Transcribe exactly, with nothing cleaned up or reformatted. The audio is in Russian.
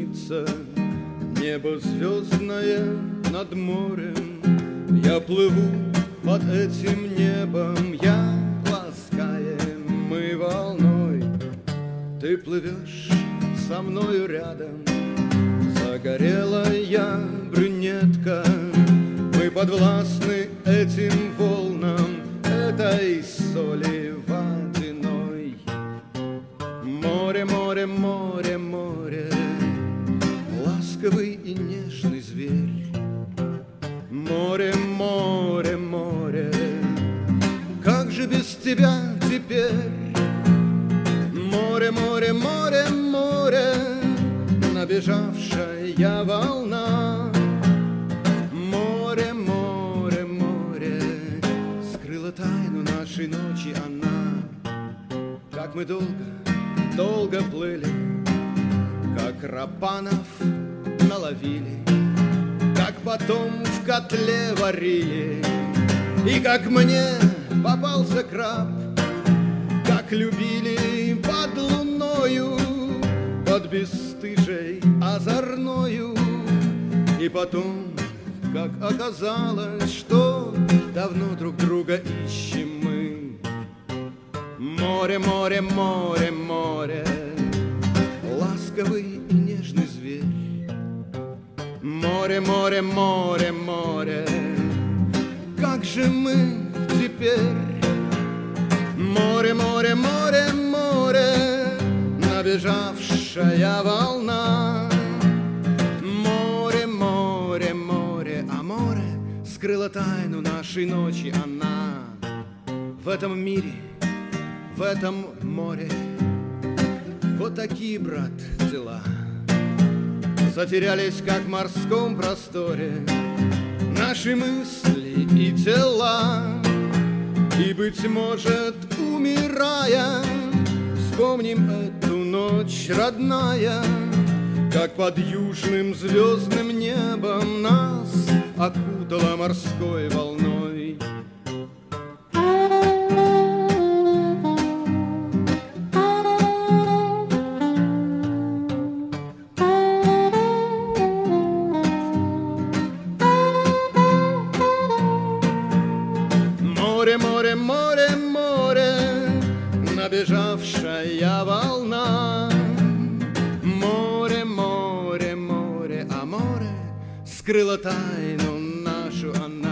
снится небо звездное над морем. Я плыву под этим небом, я ласкаемый волной. Ты плывешь со мною рядом, загорелая брюнетка. Мы подвластны этим волнам, этой соли водяной. Море, море, море, море, ласковый и нежный зверь. Море, море, море, как же без тебя теперь? Море, море, море, море, набежавшая волна. Море, море, море, скрыла тайну нашей ночи она. Как мы долго, долго плыли, как рапанов наловили, как потом в котле варили, и как мне попался краб, как любили под луною, под бесстыжей озорною. И потом, как оказалось, что давно друг друга ищем мы. Море, море, море, море, ласковый и нежный зверь. Море, море, море, море, как же мы теперь? Море, море, море, море, набежавшая волна. Море, море, море, а море скрыла тайну нашей ночи она. В этом мире, в этом море вот такие, брат, дела. Затерялись, как в морском просторе, наши мысли и тела. И, быть может, умирая, вспомним эту ночь, родная, как под южным звездным небом нас окутала морской волной. Море, море, море, море, набежавшая волна. Море, море, море, а море скрыла тайну нашу она.